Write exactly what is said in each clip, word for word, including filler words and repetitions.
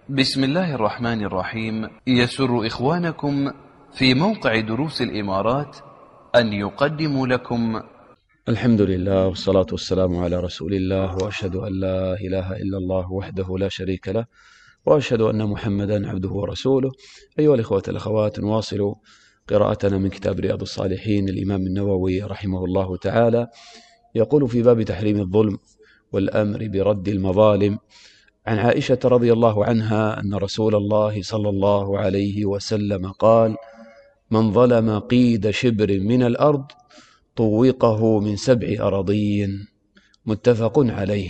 بسم الله الرحمن الرحيم. يسر إخوانكم في موقع دروس الإمارات أن يقدموا لكم الحمد لله والصلاة والسلام على رسول الله، وأشهد أن لا إله إلا الله وحده لا شريك له، وأشهد أن محمدا عبده ورسوله. أيها الإخوة الأخوات، نواصل قراءتنا من كتاب رياض الصالحين للإمام النووي رحمه الله تعالى. يقول في باب تحريم الظلم والأمر برد المظالم عن عائشة رضي الله عنها أن رسول الله صلى الله عليه وسلم قال: من ظلم قيد شبر من الأرض طوقه من سبع أراضين. متفق عليه.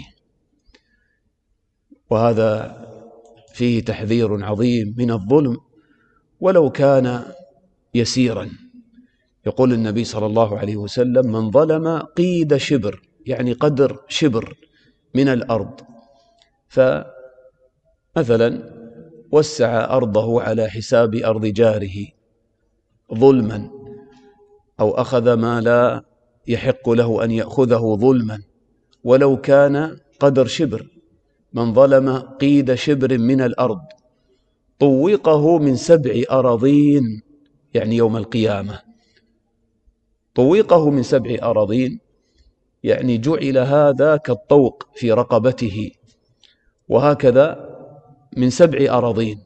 وهذا فيه تحذير عظيم من الظلم ولو كان يسيرا. يقول النبي صلى الله عليه وسلم: من ظلم قيد شبر، يعني قدر شبر من الأرض، فمثلا وسع أرضه على حساب أرض جاره ظلما، أو أخذ ما لا يحق له أن يأخذه ظلما ولو كان قدر شبر. من ظلم قيد شبر من الأرض طوقه من سبع أراضين، يعني يوم القيامة. طوقه من سبع أراضين يعني جعل هذا كالطوق في رقبته، وهكذا من سبع أراضين،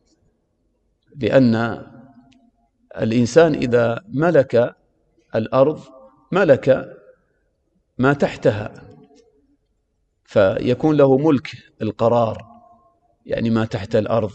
لأن الإنسان إذا ملك الأرض ملك ما تحتها، فيكون له ملك القرار، يعني ما تحت الأرض.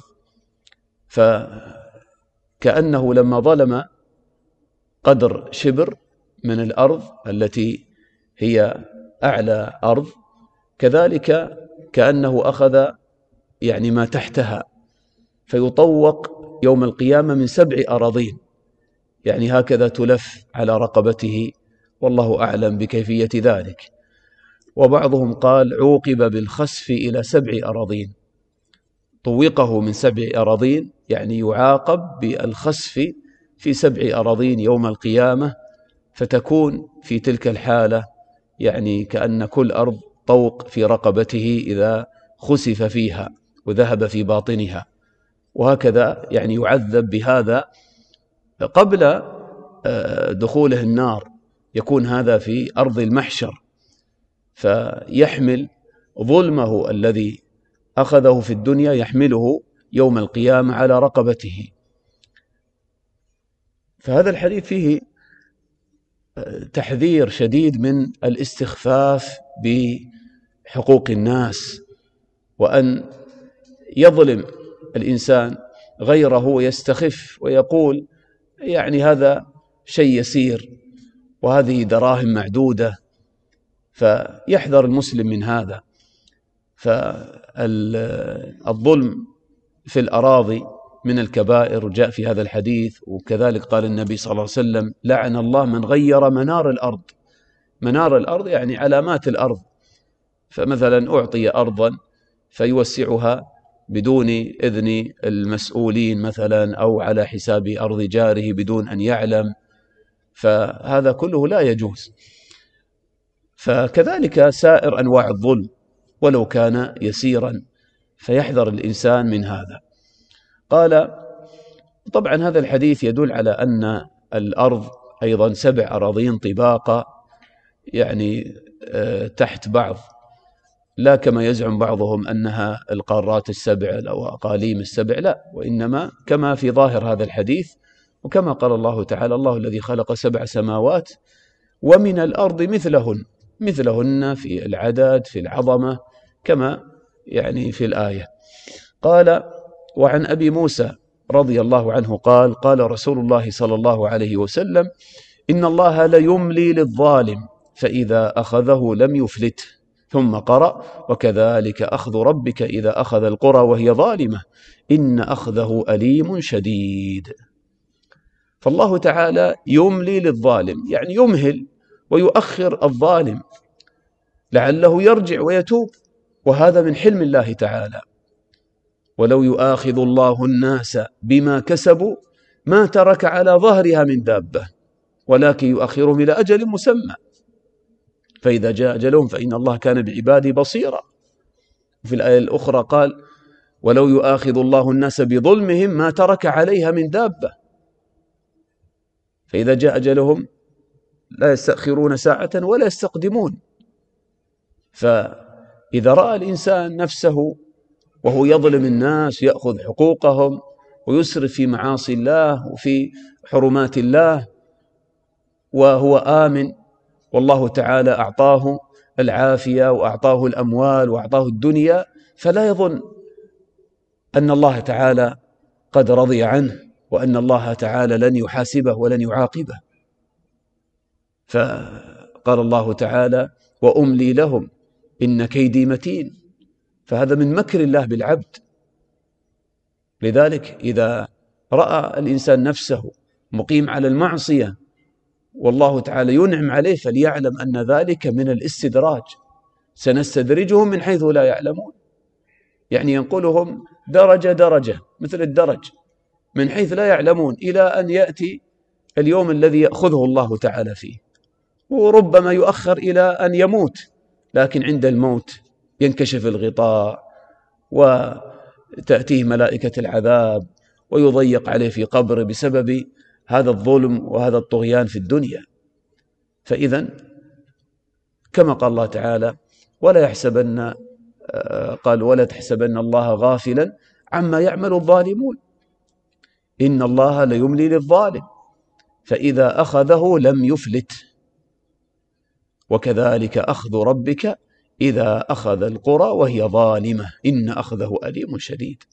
فكأنه لما ظلم قدر شبر من الأرض التي هي أعلى أرض، كذلك كأنه أخذ يعني ما تحتها، فيطوق يوم القيامة من سبع أراضين، يعني هكذا تلف على رقبته، والله أعلم بكيفية ذلك. وبعضهم قال: عوقب بالخسف إلى سبع أراضين. طوقه من سبع أراضين يعني يعاقب بالخسف في سبع أراضين يوم القيامة، فتكون في تلك الحالة يعني كأن كل أرض طوق في رقبته إذا خسف فيها وذهب في باطنها، وهكذا يعني يعذب بهذا قبل دخوله النار. يكون هذا في أرض المحشر، فيحمل ظلمه الذي أخذه في الدنيا، يحمله يوم القيامة على رقبته. فهذا الحديث فيه تحذير شديد من الاستخفاف بحقوق الناس، وأن يظلم الإنسان غيره ويستخف ويقول يعني هذا شيء يسير وهذه دراهم معدودة. فيحذر المسلم من هذا. فالظلم في الأراضي من الكبائر، جاء في هذا الحديث. وكذلك قال النبي صلى الله عليه وسلم: لعن الله من غير منار الأرض. منار الأرض يعني علامات الأرض. فمثلا أعطي أرضا فيوسعها بدون إذن المسؤولين مثلا، أو على حساب أرض جاره بدون أن يعلم، فهذا كله لا يجوز. فكذلك سائر أنواع الظلم ولو كان يسيرا، فيحذر الإنسان من هذا. قال: طبعا هذا الحديث يدل على أن الأرض أيضا سبع أراضين طباقة، يعني تحت بعض، لا كما يزعم بعضهم أنها القارات السبع أو أقاليم السبع، لا، وإنما كما في ظاهر هذا الحديث، وكما قال الله تعالى: الله الذي خلق سبع سماوات ومن الأرض مثلهن، مثلهن في العدد في العظمة كما يعني في الآية. قال: وعن أبي موسى رضي الله عنه قال: قال رسول الله صلى الله عليه وسلم: إن الله ليملي للظالم فإذا أخذه لم يفلته. ثم قرأ: وكذلك أخذ ربك إذا أخذ القرى وهي ظالمة إن أخذه أليم شديد. فالله تعالى يملي للظالم، يعني يمهل ويؤخر الظالم لعله يرجع ويتوب، وهذا من حلم الله تعالى. ولو يؤاخذ الله الناس بما كسبوا ما ترك على ظهرها من دابة ولكن يؤخرهم إلى أجل مسمى، فإذا جاء أجلهم فإن الله كان بعباده بصيرا. في الآية الأخرى قال: ولو يؤاخذ الله الناس بظلمهم ما ترك عليها من دابة، فإذا جاء أجلهم لا يستأخرون ساعة ولا يستقدمون. فإذا رأى الإنسان نفسه وهو يظلم الناس يأخذ حقوقهم ويسرف في معاصي الله وفي حرمات الله وهو آمن والله تعالى أعطاه العافية وأعطاه الأموال وأعطاه الدنيا، فلا يظن أن الله تعالى قد رضي عنه وأن الله تعالى لن يحاسبه ولن يعاقبه. فقال الله تعالى: وأملي لهم إن كيدي متين. فهذا من مكر الله بالعبد. لذلك إذا رأى الإنسان نفسه مقيم على المعصية والله تعالى ينعم عليه فليعلم أن ذلك من الاستدراج، سنستدرجهم من حيث لا يعلمون، يعني ينقلهم درجة درجة مثل الدرج من حيث لا يعلمون إلى أن يأتي اليوم الذي يأخذه الله تعالى فيه، وربما يؤخر إلى أن يموت، لكن عند الموت ينكشف الغطاء وتأتيه ملائكة العذاب ويضيق عليه في قبره بسبب هذا الظلم وهذا الطغيان في الدنيا. فإذا كما قال الله تعالى: ولا يحسبن قال ولا تحسبن الله غافلا عما يعمل الظالمون إن الله ليملي للظالم فإذا أخذه لم يفلت وكذلك أخذ ربك إذا أخذ القرى وهي ظالمة إن أخذه أليم شديد.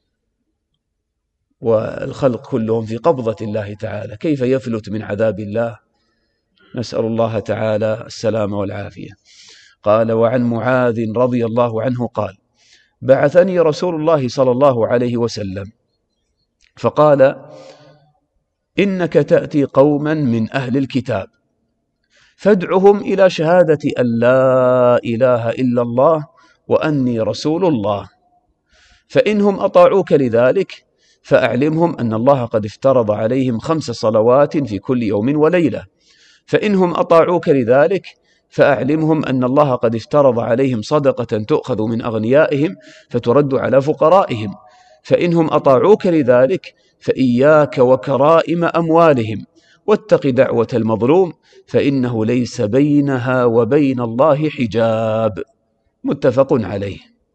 والخلق كلهم في قبضة الله تعالى، كيف يفلت من عذاب الله؟ نسأل الله تعالى السلامة والعافية. قال: وعن معاذ رضي الله عنه قال: بعثني رسول الله صلى الله عليه وسلم فقال: إنك تأتي قوما من أهل الكتاب فادعهم إلى شهادة أن لا إله إلا الله وأني رسول الله، فإنهم أطاعوك لذلك فأعلمهم أن الله قد افترض عليهم خمس صلوات في كل يوم وليلة، فإنهم أطاعوك لذلك فأعلمهم أن الله قد افترض عليهم صدقة تؤخذ من أغنيائهم فترد على فقرائهم، فإنهم أطاعوك لذلك فإياك وكرائم أموالهم واتق دعوة المظلوم فإنه ليس بينها وبين الله حجاب. متفق عليه.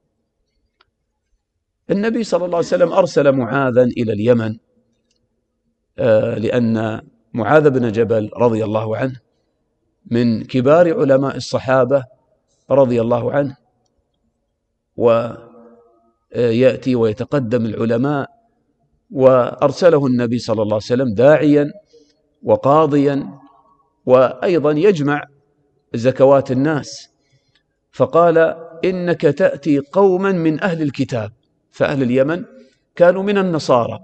النبي صلى الله عليه وسلم أرسل معاذا إلى اليمن لأن معاذ بن جبل رضي الله عنه من كبار علماء الصحابة رضي الله عنه، ويأتي ويتقدم العلماء، وأرسله النبي صلى الله عليه وسلم داعيا وقاضيا وأيضا يجمع زكوات الناس. فقال: إنك تأتي قوما من أهل الكتاب، فأهل اليمن كانوا من النصارى،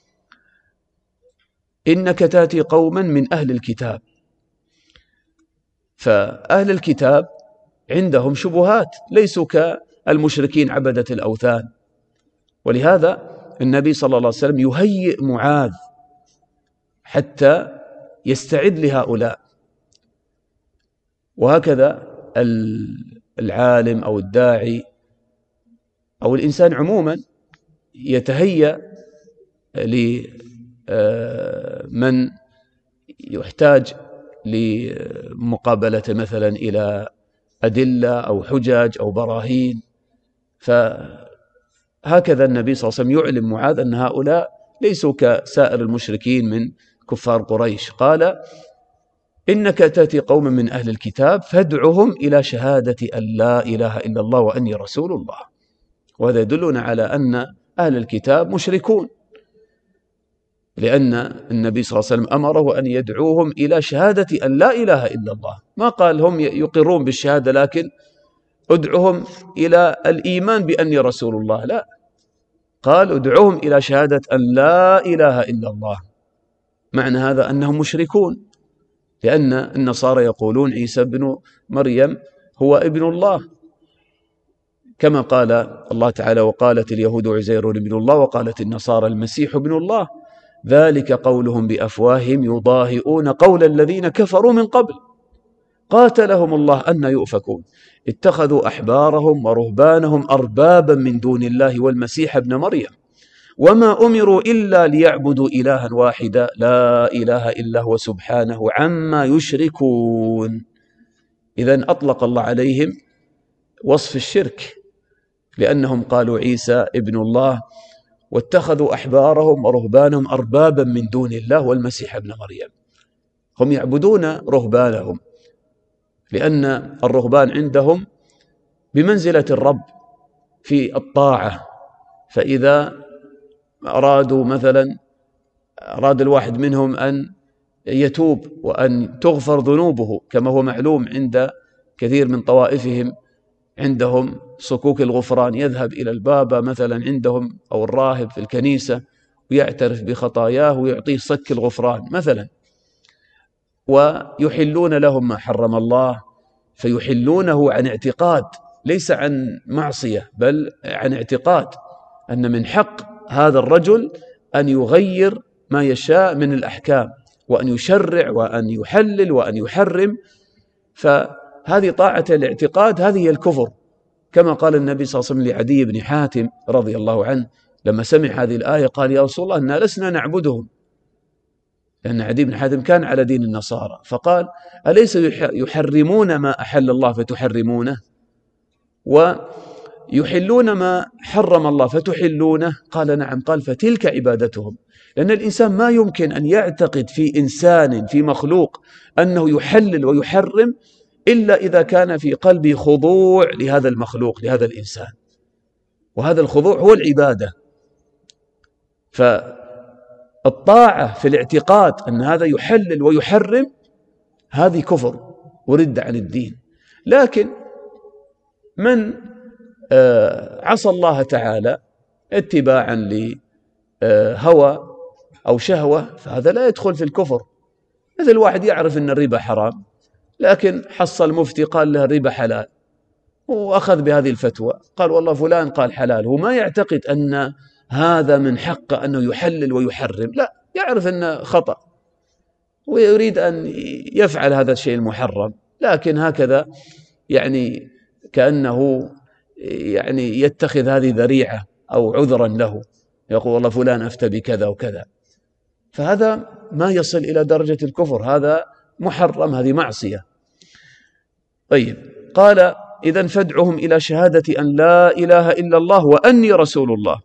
إنك تأتي قوما من أهل الكتاب. فأهل الكتاب عندهم شبهات، ليسوا كالمشركين عبدة الأوثان، ولهذا النبي صلى الله عليه وسلم يهيئ معاذ حتى يستعد لهؤلاء. وهكذا العالم أو الداعي أو الإنسان عموما يتهيأ لمن يحتاج لمقابلة مثلا إلى أدلة أو حجج أو براهين. فهكذا النبي صلى الله عليه وسلم يعلم معاذ أن هؤلاء ليسوا كسائر المشركين من كفار قريش. قال: إنك تأتي قوما من أهل الكتاب فادعهم إلى شهادة أن لا إله إلا الله وأني رسول الله. وهذا يدلنا على أن أهل الكتاب مشركون، لأن النبي صلى الله عليه وسلم أمره أن يدعوهم إلى شهادة أن لا إله إلا الله، ما قال هم يقرون بالشهادة لكن ادعوهم إلى الإيمان بأني رسول الله، لا، قال ادعوهم إلى شهادة أن لا إله إلا الله. معنى هذا أنهم مشركون، لأن النصارى يقولون عيسى بن مريم هو ابن الله، كما قال الله تعالى: وقالت اليهود عزير ابن الله وقالت النصارى المسيح ابن الله ذلك قولهم بأفواههم يضاهئون قول الذين كفروا من قبل قاتلهم الله أن يؤفكون اتخذوا أحبارهم ورهبانهم أربابا من دون الله والمسيح ابن مريم وما أمروا إلا ليعبدوا إلها واحدا لا إله إلا هو سبحانه عما يشركون. إذن أطلق الله عليهم وصف الشرك لأنهم قالوا عيسى ابن الله، واتخذوا أحبارهم ورهبانهم أربابا من دون الله والمسيح ابن مريم. هم يعبدون رهبانهم لأن الرهبان عندهم بمنزلة الرب في الطاعة، فإذا أرادوا مثلا أراد الواحد منهم أن يتوب وأن تغفر ذنوبه كما هو معلوم عند كثير من طوائفهم، عندهم صكوك الغفران، يذهب إلى البابا مثلا عندهم أو الراهب في الكنيسة ويعترف بخطاياه ويعطيه صك الغفران مثلا، ويحلون لهم ما حرم الله، فيحلونه عن اعتقاد ليس عن معصية بل عن اعتقاد أن من حق هذا الرجل أن يغير ما يشاء من الأحكام وأن يشرع وأن يحلل وأن يحرم. فهذه طاعة الاعتقاد، هذه هي الكفر، كما قال النبي صلى الله عليه وسلم لعدي بن حاتم رضي الله عنه لما سمع هذه الآية قال يا رسول الله إنا لسنا نعبدهم، لأن عدي بن حاتم كان على دين النصارى، فقال أليس يحرمون ما أحل الله فتحرمونه ويحلون ما حرم الله فتحلونه؟ قال نعم. قال فتلك عبادتهم. لأن الإنسان ما يمكن أن يعتقد في إنسان في مخلوق أنه يحلل ويحرم إلا إذا كان في قلبه خضوع لهذا المخلوق لهذا الإنسان، وهذا الخضوع هو العبادة. فالطاعة في الاعتقاد أن هذا يحلل ويحرم هذه كفر ورد عن الدين. لكن من عصى الله تعالى اتباعا لهوى أو شهوة فهذا لا يدخل في الكفر. مثل واحد يعرف أن الربا حرام لكن حصل مفتي قال له الربا حلال وأخذ بهذه الفتوى، قال والله فلان قال حلال، هو ما يعتقد أن هذا من حقه أنه يحلل ويحرم، لا، يعرف أنه خطأ ويريد أن يفعل هذا الشيء المحرم، لكن هكذا يعني كأنه يعني يتخذ هذه ذريعة أو عذرا له، يقول والله فلان أفتى بكذا وكذا، فهذا ما يصل إلى درجة الكفر، هذا محرم، هذه معصية. طيب، قال إذن فادعهم إلى شهادة أن لا إله إلا الله وأني رسول الله.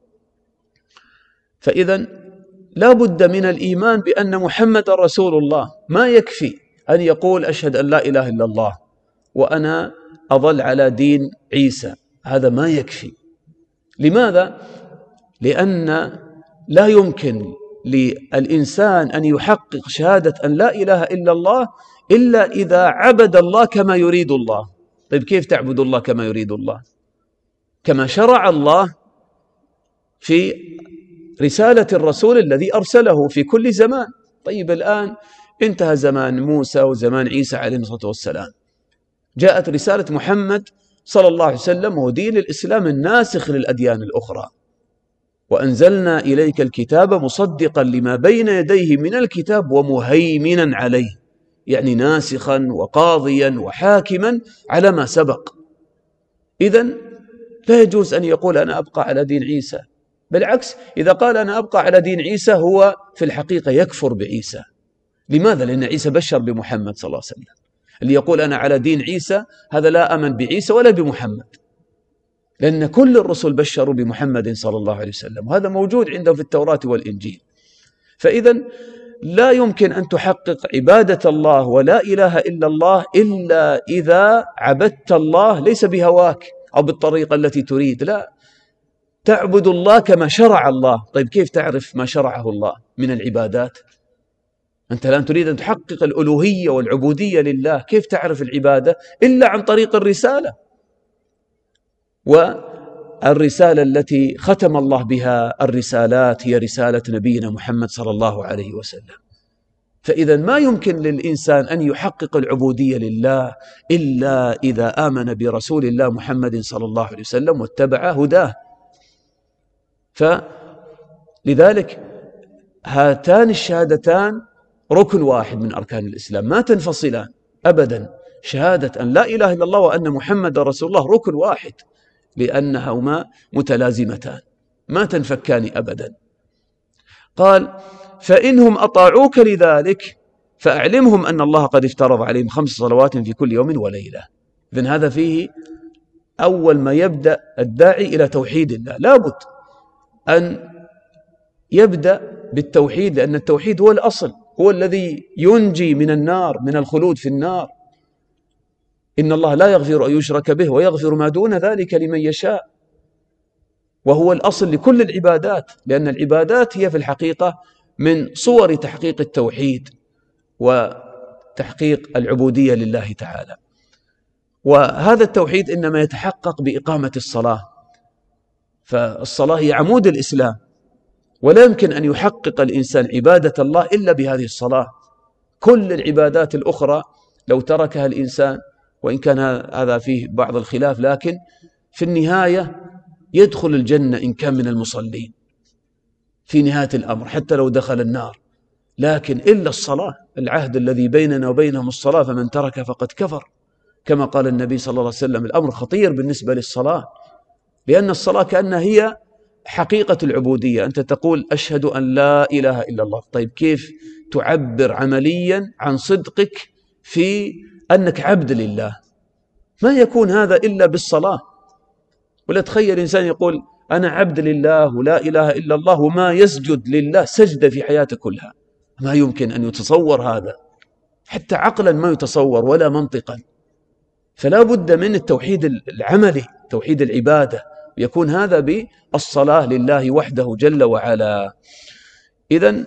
فإذن لا بد من الإيمان بأن محمد رسول الله، ما يكفي أن يقول أشهد أن لا إله إلا الله وأنا أظل على دين عيسى، هذا ما يكفي. لماذا؟ لأن لا يمكن للإنسان أن يحقق شهادة أن لا إله إلا الله إلا إذا عبد الله كما يريد الله. طيب كيف تعبد الله كما يريد الله؟ كما شرع الله في رسالة الرسول الذي أرسله في كل زمان. طيب الآن انتهى زمان موسى وزمان عيسى عليه الصلاة والسلام، جاءت رسالة محمد صلى الله عليه وسلم وهو دين الإسلام الناسخ للأديان الأخرى، وأنزلنا إليك الكتاب مصدقا لما بين يديه من الكتاب ومهيمنا عليه، يعني ناسخا وقاضيا وحاكما على ما سبق. إذن لا يجوز أن يقول أنا أبقى على دين عيسى، بالعكس إذا قال أنا أبقى على دين عيسى هو في الحقيقة يكفر بعيسى. لماذا؟ لأن عيسى بشر بمحمد صلى الله عليه وسلم. اللي يقول أنا على دين عيسى هذا لا أمن بعيسى ولا بمحمد، لأن كل الرسل بشروا بمحمد صلى الله عليه وسلم، وهذا موجود عندهم في التوراة والإنجيل. فإذن لا يمكن أن تحقق عبادة الله ولا إله إلا الله إلا إذا عبدت الله ليس بهواك أو بالطريقة التي تريد، لا، تعبد الله كما شرع الله. طيب كيف تعرف ما شرعه الله من العبادات؟ أنت الآن تريد أن تحقق الألوهية والعبودية لله، كيف تعرف العبادة إلا عن طريق الرسالة، والرسالة التي ختم الله بها الرسالات هي رسالة نبينا محمد صلى الله عليه وسلم. فإذا ما يمكن للإنسان أن يحقق العبودية لله إلا إذا آمن برسول الله محمد صلى الله عليه وسلم واتبع هداه. فلذلك هاتان الشهادتان ركن واحد من أركان الإسلام، ما تنفصلان أبدا. شهادة أن لا إله إلا الله وأن محمد رسول الله ركن واحد، لأنهما متلازمتان ما تنفكان أبدا. قال فإنهم أطاعوك لذلك فأعلمهم أن الله قد افترض عليهم خمس صلوات في كل يوم وليلة. إذن هذا فيه أول ما يبدأ الداعي إلى توحيد الله لابد أن يبدأ بالتوحيد، لأن التوحيد هو الأصل، هو الذي ينجي من النار، من الخلود في النار. إن الله لا يغفر أن يشرك به ويغفر ما دون ذلك لمن يشاء، وهو الأصل لكل العبادات، لأن العبادات هي في الحقيقة من صور تحقيق التوحيد وتحقيق العبودية لله تعالى. وهذا التوحيد إنما يتحقق بإقامة الصلاة، فالصلاة هي عمود الإسلام، ولا يمكن أن يحقق الإنسان عبادة الله إلا بهذه الصلاة. كل العبادات الأخرى لو تركها الإنسان، وإن كان هذا فيه بعض الخلاف، لكن في النهاية يدخل الجنة إن كان من المصلين في نهاية الأمر، حتى لو دخل النار. لكن إلا الصلاة، العهد الذي بيننا وبينهم الصلاة، فمن ترك فقد كفر، كما قال النبي صلى الله عليه وسلم. الأمر خطير بالنسبة للصلاة، لأن الصلاة كأنها هي حقيقة العبودية. أنت تقول أشهد أن لا إله إلا الله، طيب كيف تعبر عمليا عن صدقك في أنك عبد لله؟ ما يكون هذا إلا بالصلاة. ولا تخيل إنسان يقول أنا عبد لله ولا إله إلا الله وما يسجد لله سجدة في حياته كلها، ما يمكن أن يتصور هذا، حتى عقلا ما يتصور ولا منطقا. فلا بد من التوحيد العملي، توحيد العبادة، يكون هذا بالصلاة لله وحده جل وعلا. إذن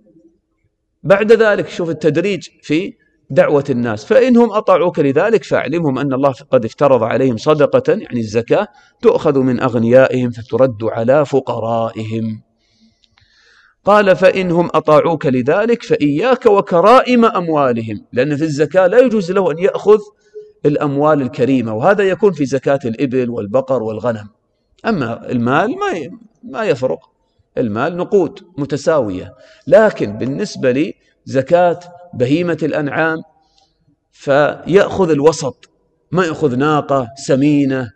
بعد ذلك شوف التدريج في دعوة الناس. فإنهم أطاعوك لذلك فأعلمهم أن الله قد افترض عليهم صدقة، يعني الزكاة، تؤخذ من أغنيائهم فترد على فقرائهم. قال فإنهم أطاعوك لذلك فإياك وكرائم أموالهم، لأن في الزكاة لا يجوز له أن يأخذ الأموال الكريمة، وهذا يكون في زكاة الإبل والبقر والغنم. أما المال ما ما يفرق، المال نقود متساوية. لكن بالنسبة لزكاة بهيمة الأنعام فيأخذ الوسط، ما يأخذ ناقة سمينة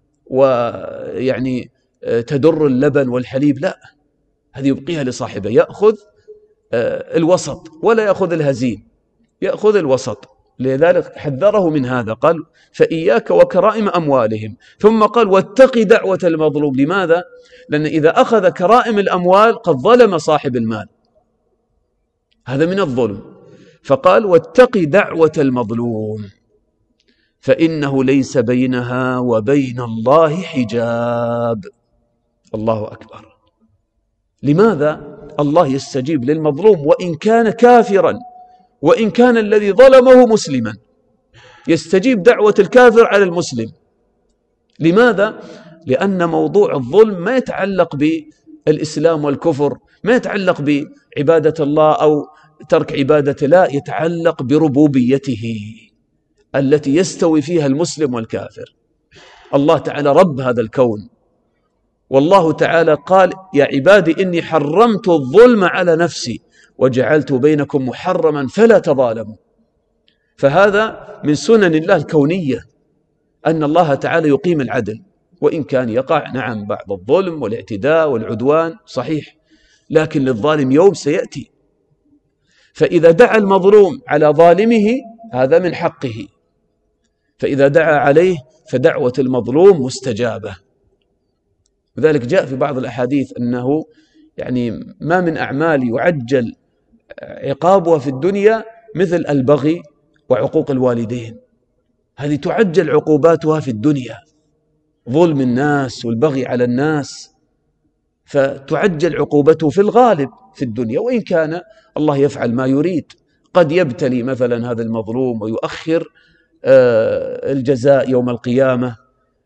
ويعني تدر اللبن والحليب، لا، هذه يبقيها لصاحبه. يأخذ الوسط ولا يأخذ الهزيل، يأخذ الوسط. لذلك حذره من هذا، قال فإياك وكرائم أموالهم، ثم قال واتق دعوة المظلوم. لماذا؟ لأن إذا أخذ كرائم الأموال قد ظلم صاحب المال، هذا من الظلم. فقال واتق دعوة المظلوم فإنه ليس بينها وبين الله حجاب. الله أكبر. لماذا الله يستجيب للمظلوم وإن كان كافرا، وإن كان الذي ظلمه مسلما؟ يستجيب دعوة الكافر على المسلم. لماذا؟ لأن موضوع الظلم ما يتعلق بالإسلام والكفر، ما يتعلق بعبادة الله أو ترك عبادة، لا، يتعلق بربوبيته التي يستوي فيها المسلم والكافر. الله تعالى رب هذا الكون، والله تعالى قال يا عبادي إني حرمت الظلم على نفسي وجعلت بينكم محرما فلا تظالموا. فهذا من سنن الله الكونية، أن الله تعالى يقيم العدل، وإن كان يقع نعم بعض الظلم والاعتداء والعدوان صحيح، لكن للظالم يوم سيأتي. فإذا دعا المظلوم على ظالمه هذا من حقه، فإذا دعا عليه فدعوة المظلوم مستجابة. وذلك جاء في بعض الأحاديث أنه يعني ما من أعمال يعجل عقابها في الدنيا مثل البغي وعقوق الوالدين، هذه تعجل عقوباتها في الدنيا، ظلم الناس والبغي على الناس، فتعجل عقوبته في الغالب في الدنيا، وإن كان الله يفعل ما يريد، قد يبتلي مثلا هذا المظلوم ويؤخر الجزاء يوم القيامة،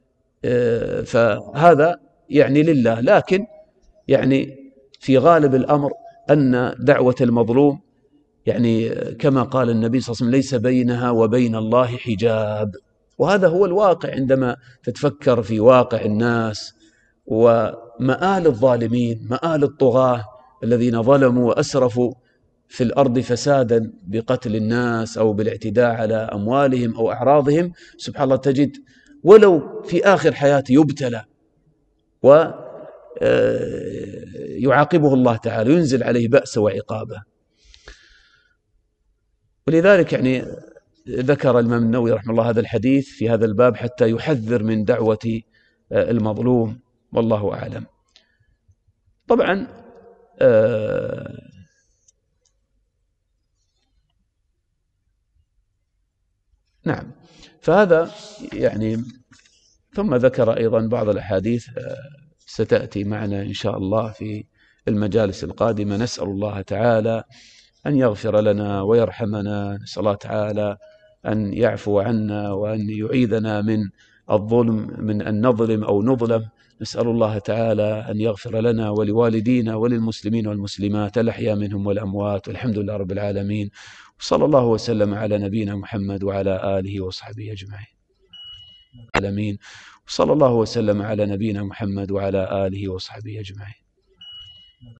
فهذا يعني لله. لكن يعني في غالب الأمر أن دعوة المظلوم يعني كما قال النبي صلى الله عليه وسلم ليس بينها وبين الله حجاب. وهذا هو الواقع عندما تتفكر في واقع الناس ومآل الظالمين، مآل الطغاة الذين ظلموا وأسرفوا في الأرض فسادا بقتل الناس أو بالاعتداء على أموالهم أو أعراضهم، سبحان الله تجد ولو في آخر حياته يبتلى ويعاقبه الله تعالى، ينزل عليه بأس وعقابه. ولذلك يعني ذكر الإمام النووي رحمه الله هذا الحديث في هذا الباب حتى يحذر من دعوة المظلوم، والله أعلم. طبعا آه نعم، فهذا يعني. ثم ذكر أيضا بعض الأحاديث ستأتي معنا إن شاء الله في المجالس القادمة. نسأل الله تعالى أن يغفر لنا ويرحمنا، نسأل الله تعالى أن يعفو عنا وأن يعيذنا من الظلم، من أن نظلم أو نظلم. نسأل الله تعالى أن يغفر لنا ولوالدينا وللمسلمين والمسلمات الأحياء منهم والأموات، والحمد لله رب العالمين. وصلى الله وسلم على نبينا محمد وعلى آله وصحبه أجمعين. العالمين. وصلى الله وسلم على نبينا محمد وعلى آله وصحبه أجمعين.